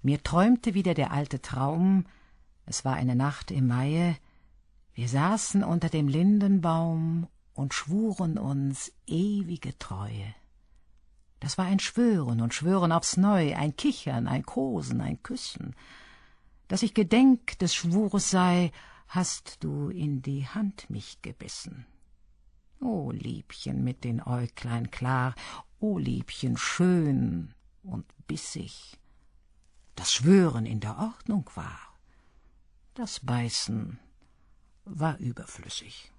Mir träumte wieder der alte Traum, es war eine Nacht im Maie, wir saßen unter dem Lindenbaum und schwuren uns ewige Treue. Das war ein Schwören und Schwören aufs Neu, ein Kichern, ein Kosen, ein Küssen. Dass ich gedenk des Schwures sei, hast du in die Hand mich gebissen. O Liebchen mit den Äuglein klar, o Liebchen schön und bissig. Das Schwören in der Ordnung war, das Beißen war überflüssig.